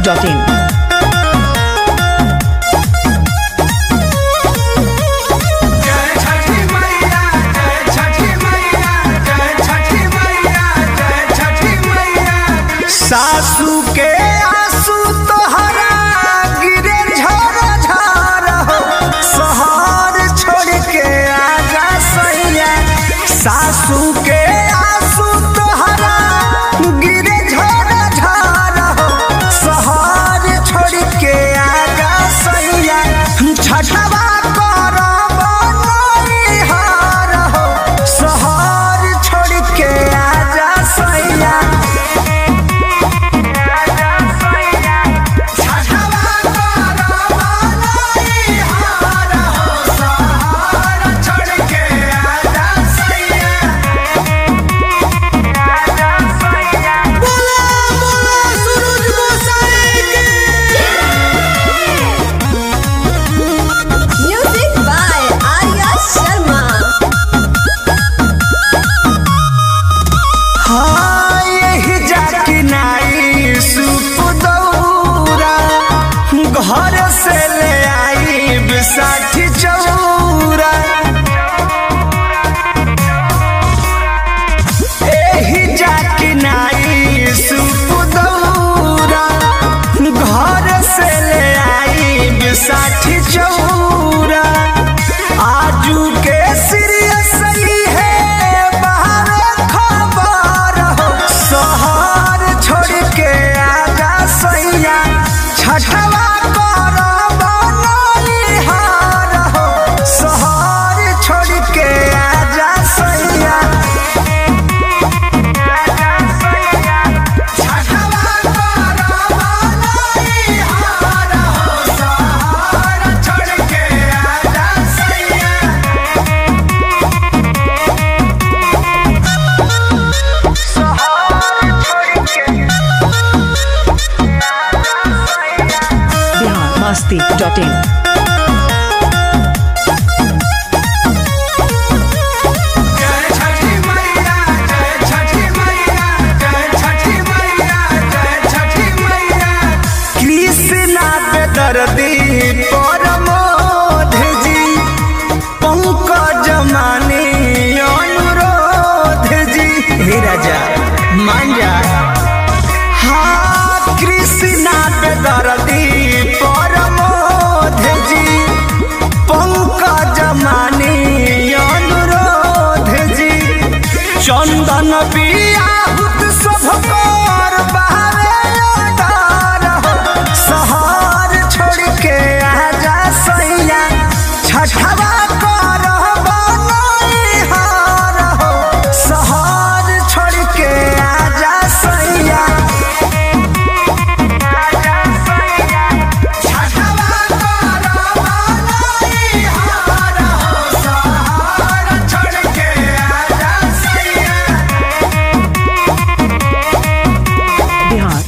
masti.in. सासू के आंसू तोहरा गिरे झर झर हो, शहर छोड़ के आजा सैया। सासू के आंसू तोहरा गिरे झर झर हो, शहर छोड़ के आजा सैया। छठवा करब नैहर हो, शहर छोड़ के आजा सैया। Music by Arya Sharma. हाँ यही जाकी नाई सुप दौरा घर से ले आई बिसा